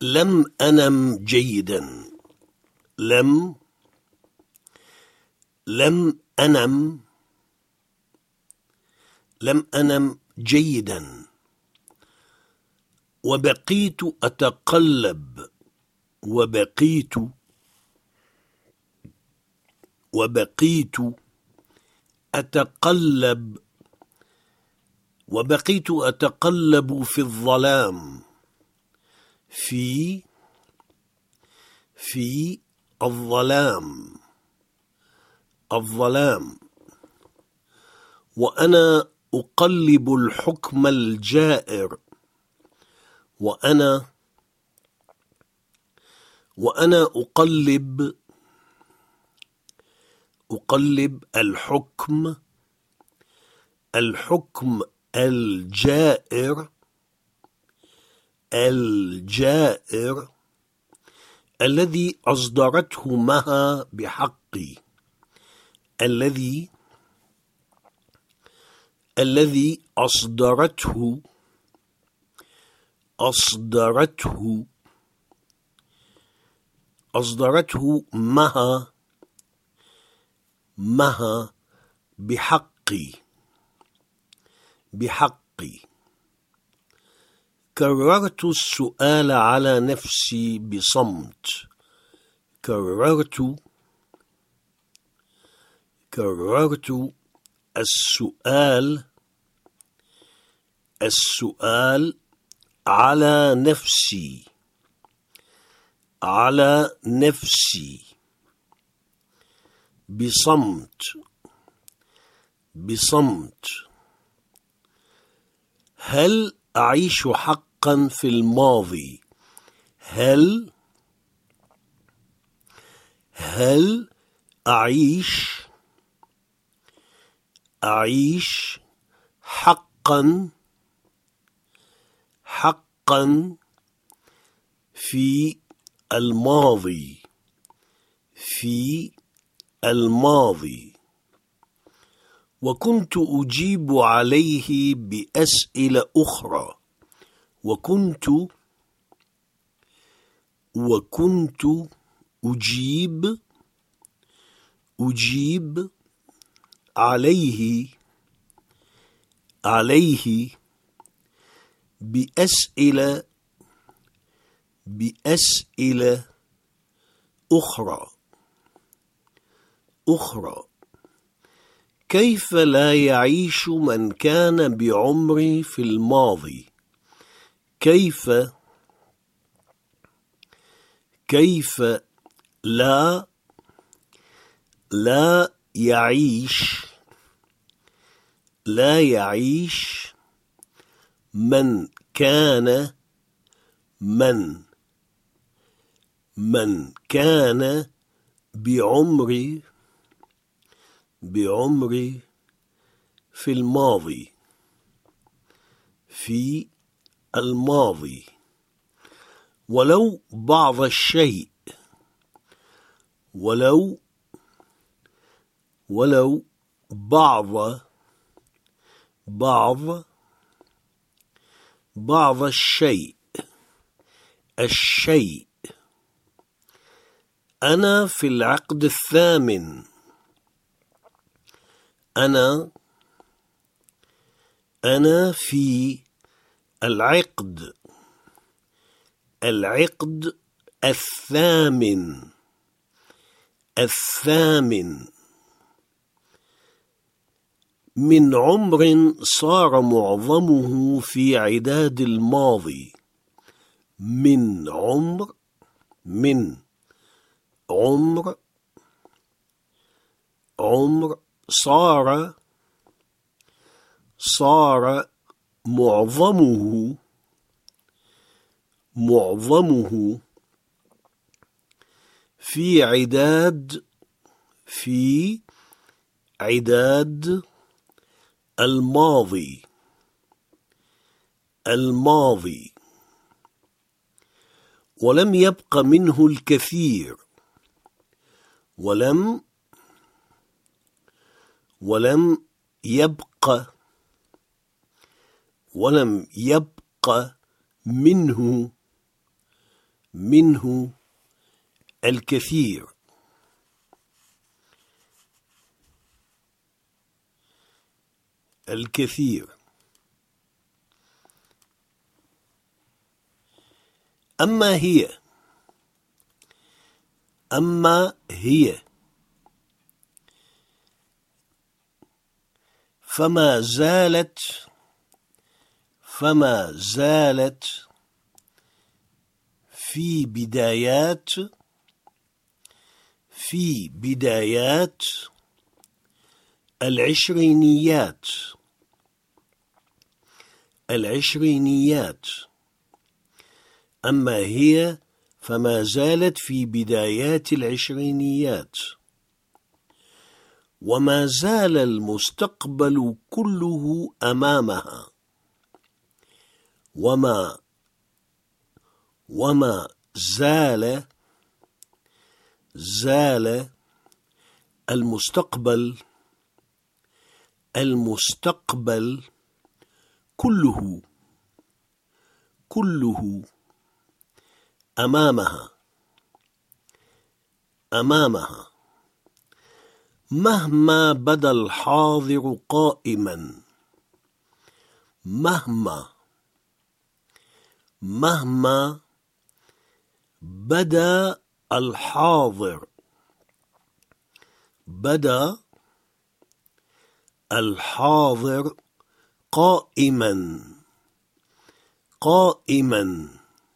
لم أنم جيدا. لم أنم جيدا. وبقيت أتقلب. وبقيت أتقلب. وبقيت أتقلب في الظلام. في الظلام. وأنا أقلب الحكم الجائر. وأنا أقلب الحكم الجائر الذي أصدرته مها بحقي. الذي أصدرته مها بحقي. كررت السؤال على نفسي بصمت. كررت السؤال على نفسي بصمت. هل أعيش حقا في الماضي؟ هل أعيش حقا في الماضي؟ وكنت أجيب عليه بأسئلة أخرى. وكنت أجيب عليه بأسئلة أخرى. كيف لا يعيش من كان بعمري في الماضي؟ كيف لا يعيش من كان بعمري في الماضي ولو بعض الشيء. ولو بعض الشيء. أنا في العقد الثامن. أنا في العقد الثامن. من عمر صار معظمه في عداد الماضي. من عمر صار معظمه في عداد الماضي. ولم يبق منه الكثير. ولم يبق منه منه الكثير. الكثير. أما هي. أما هي فما زالت في بدايات العشرينيات. أما هي فما زالت في بدايات العشرينيات، وما زال المستقبل كله أمامها. وما زال المستقبل كله أمامها. مهما بدا الحاضر قائما، مهما بدا الحاضر قائما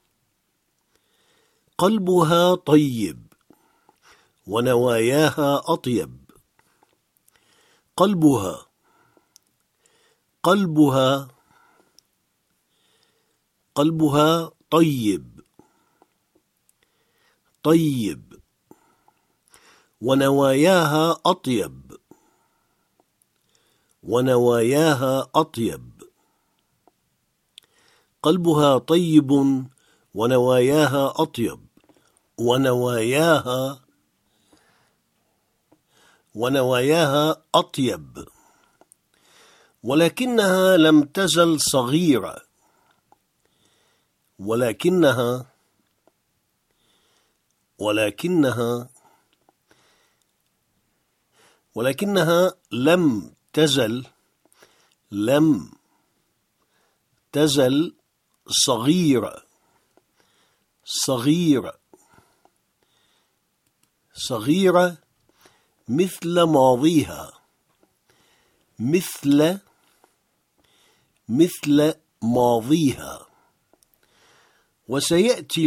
قلبها طيب ونواياها أطيب. قلبها طيب ونواياها أطيب. قلبها طيب ونواياها أطيب. ونواياها أطيب. ولكنها لم تزل صغيرة. ولكنها لم تزل صغيرة مثل ماضيها. وسيأتي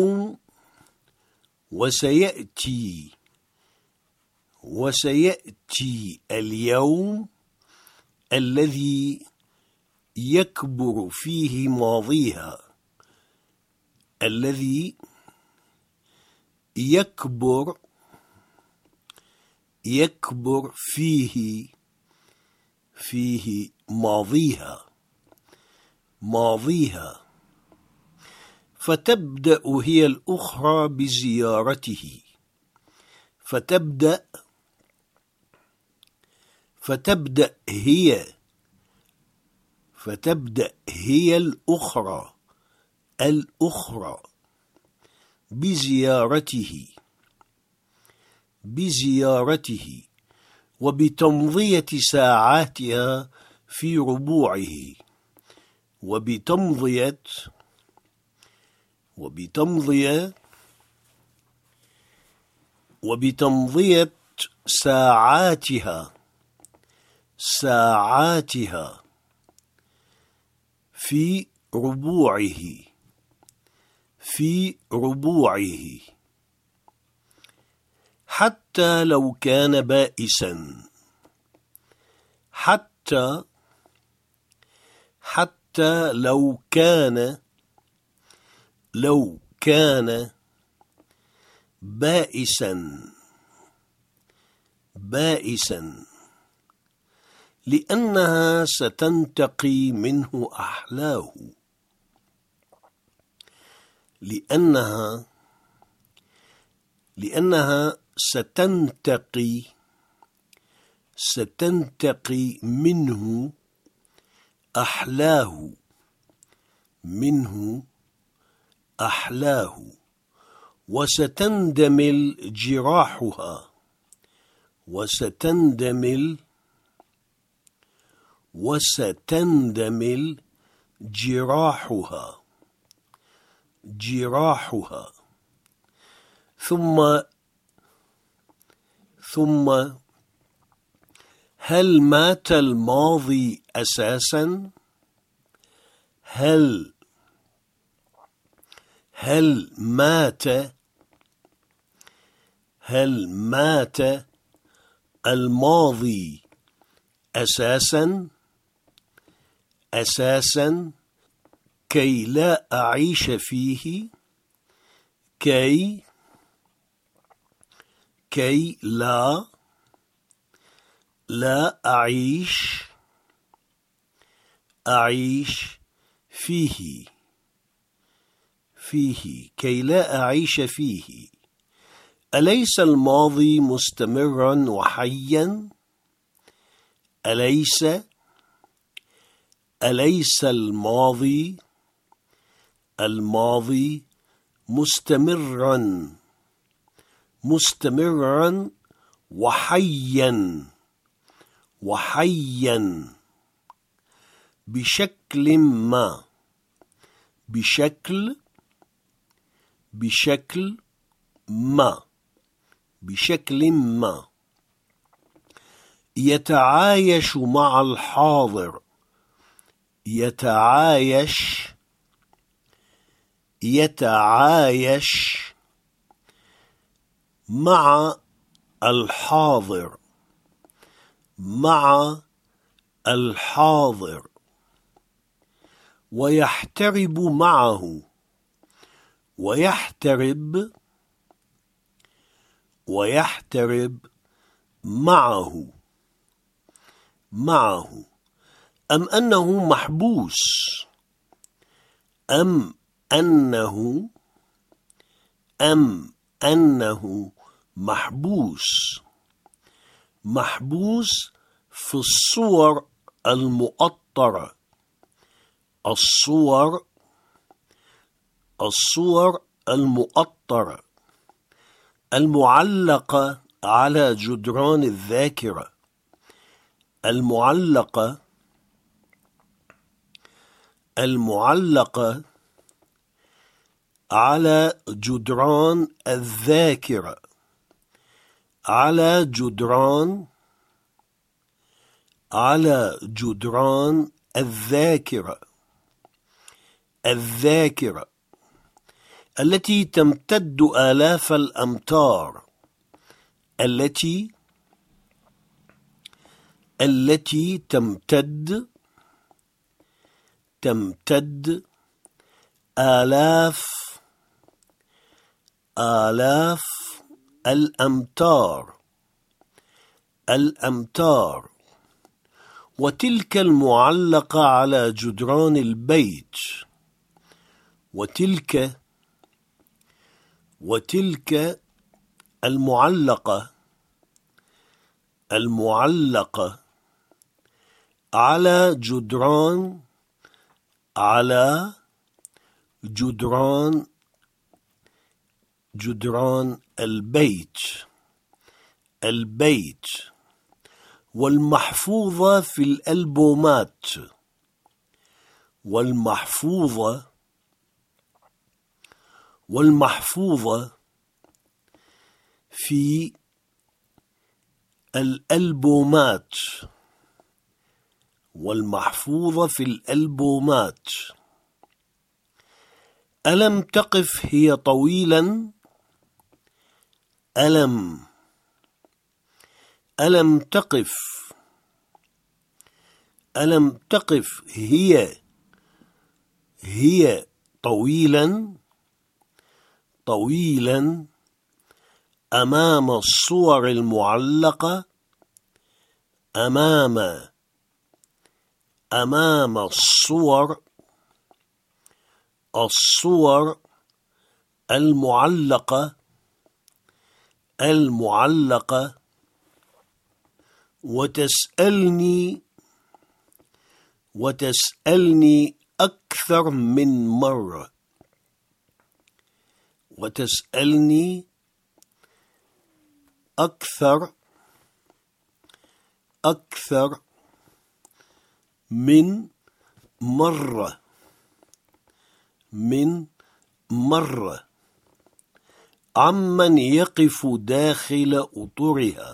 اليوم الذي يكبر فيه ماضيها. الذي يكبر فيه ماضيها. فتبدأ هي الأخرى بزيارته. فتبدأ هي الأخرى بزيارته وبتمضية ساعاتها في ربوعه. وبتمضية ساعاتها في ربوعه حتى لو كان بائسا. حتى لو كان بائسا لأنها ستنتقي منه أحلاه. لأنها ستنتقي منه أحلاه. وستندمل جراحها، وستندمل جراحها، جراحها. ثم هل مات الماضي أساسا؟ هل مات الماضي أساسا كي لا أعيش فيه، كي لا أعيش فيه، كي لا أعيش فيه. أليس الماضي مستمرا وحيا؟ أليس الماضي مستمرا وحيا بشكل ما يتعايش مع الحاضر، يتعايش مع الحاضر ويحترب معه. أم أنه محبوس، أم أنه محبوس في الصور المؤطرة، الصور المؤطرة المعلقة على جدران الذاكرة، المعلقة على جدران الذاكرة، على جدران الذاكرة التي تمتد آلاف الأمتار، التي تمتد آلاف الأمتار، وتلك المعلقة على جدران البيت، وتلك المعلقة على جدران البيت والمحفوظة في الألبومات، والمحفوظة في الألبومات، ألم تقف هي طويلا؟ ألم تقف هي طويلا أمام الصور المعلقة، أمام الصور المعلقة وتسألني أكثر من مرة، وتسألني أكثر من مرة عمن يقف داخل أطرها.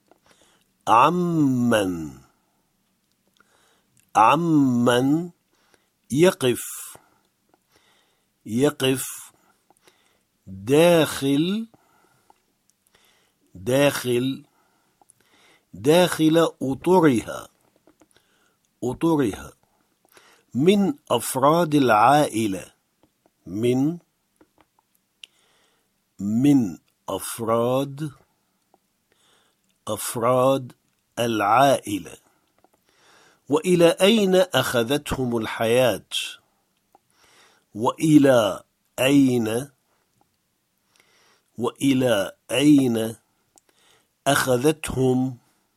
عمن يقف داخل أطرها من أفراد العائلة. من أفراد العائلة. وإلى أين أخذتهم الحياة؟ وإلى أين أخذتهم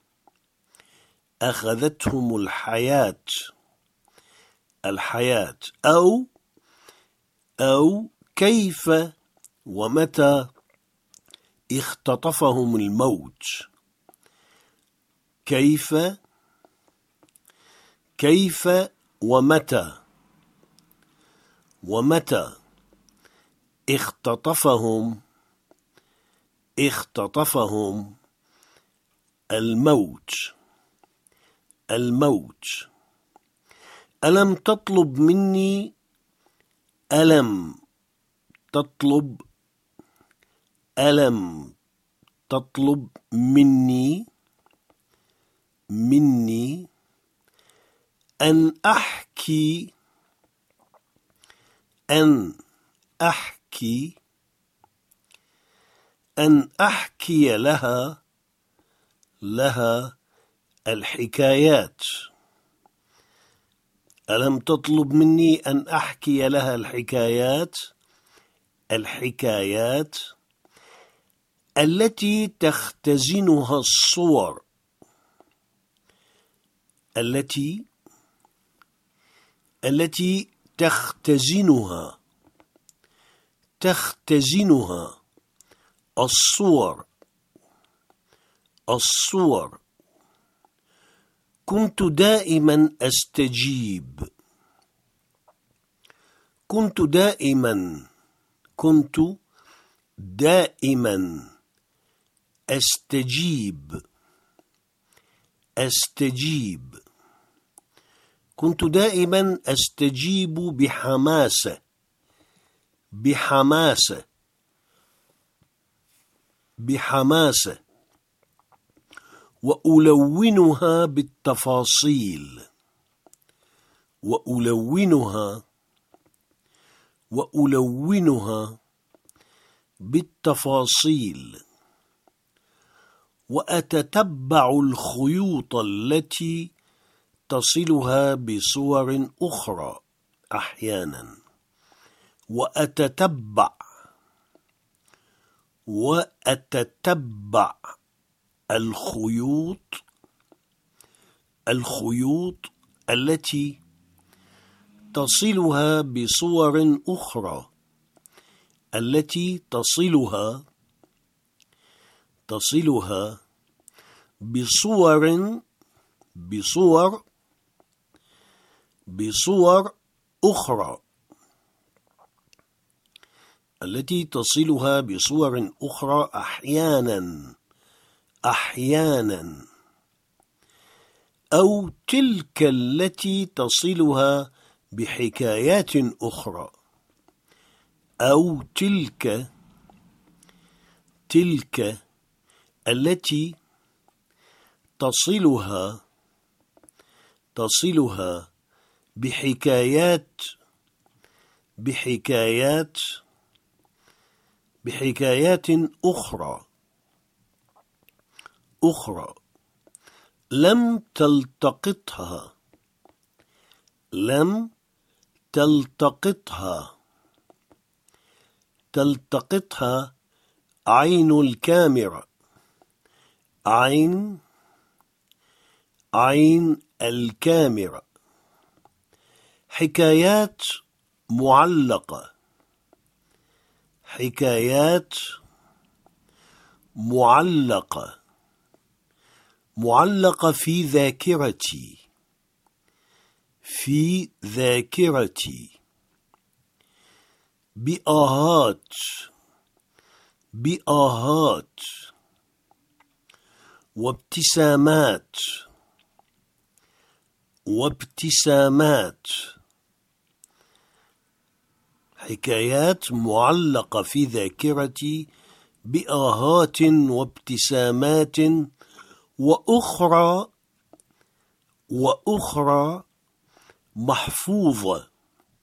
الحياة أو كيف ومتى اختطفهم الموت. كيف ومتى اختطفهم الموت. ألم تطلب مني أن أحكي لها الحكايات. ألم تطلب مني أن أحكي لها الحكايات التي تختزنها الصور، التي تختزنها الصور. كنت دائما أستجيب بحماسة وألونها بالتفاصيل وأتتبع الخيوط التي تصلها بصور أخرى أحيانا. وأتتبع الخيوط التي تصلها بصور أخرى، التي تصلها بصور أخرى، التي تصلها بصور أخرى أحيانا، أو تلك التي تصلها بحكايات أخرى، أو تلك التي تصلها بحكايات أخرى لم تلتقطها عين الكاميرا، عين الكاميرا. حكايات معلقة حكايات معلقة، معلقة في ذاكرتي، في ذاكرتي. بآهات، بآهات. وابتسامات، وابتسامات. حكايات معلقة في ذاكرتي بآهات وابتسامات، وأخرى محفوظة،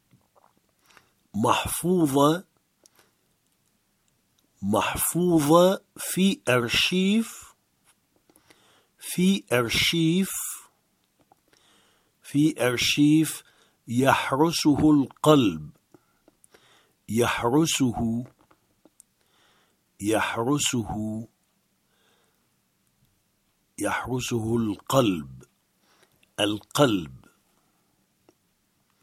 محفوظة، محفوظة في أرشيف، في أرشيف، في أرشيف يحرسه القلب، يحرسه، يحرسه، يحرسه القلب، القلب.